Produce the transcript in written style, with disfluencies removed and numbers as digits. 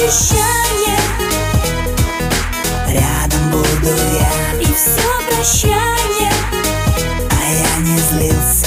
обещание, рядом буду я, и все прощание, а я не злился.